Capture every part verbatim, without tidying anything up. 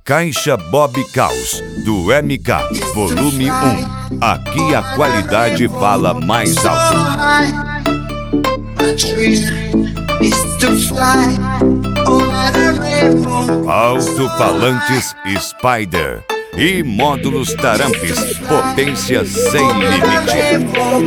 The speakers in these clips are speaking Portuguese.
Caixa Bob Caos, do M K, volume um. Aqui a qualidade fala mais alto. Alto-falantes Spider e módulos Tarampes, potência sem limite.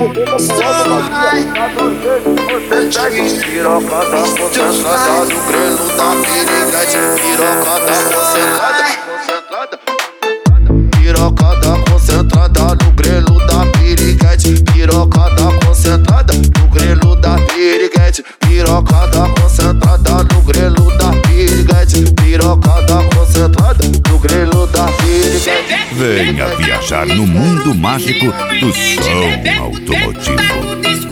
Pirocada concentrada no grelo da piriguete. Pirocada concentrada. Pirocada concentrada no grelo da piriguete. Pirocada concentrada no grelo da piriguete. Pirocada concentrada no grelo da piriguete. Pirocada concentrada no grelo da piriguete. Venha viajar no mundo mágico do som automotivo.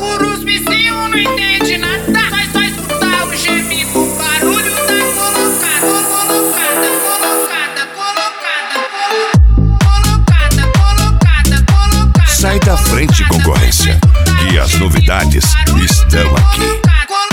Sai da frente, concorrência, que as novidades estão aqui.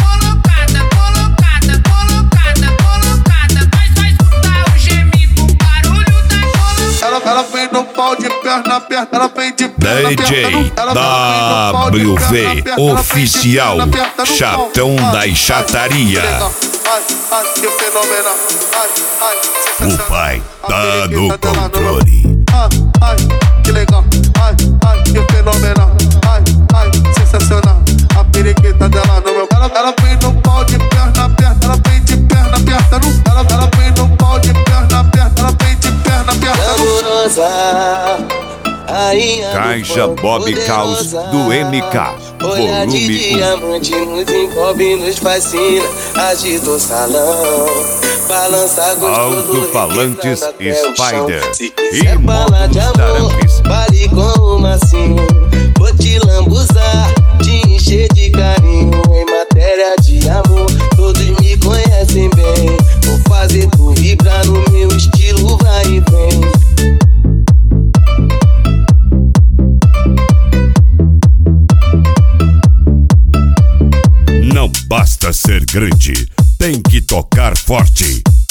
Ela, ela vem no pau de perna aberta, ela vem de perna aberta. D J W V Oficial, chatão da chataria. Ai, ai, que fenomenal. Ai, ai, O pai tá no controle. Ai, ai, que legal. Ai, ai, que fenomenal. Ai, ai, sensacional. A periquita dela no meu. Ela, ela vem no pau de perna aberta, ela vem de perna aberta. No, ela, ela vem no pau de perna aberta, ela vem de perna aberta. Caixa Bob Caos, do M K, volume diamante nos envolve, nos fascina. Agita o salão, balança gostoso. Alto-falantes Spider Se e quiser falar de módulos amor, Tarampes. pare com uma assim. Vou te lambuzar, te encher de carinho. Em matéria de amor, todos me conhecem bem. Vou fazer tu vibrar no meu estilo, vai e vem. Não basta ser grande, tem que tocar forte.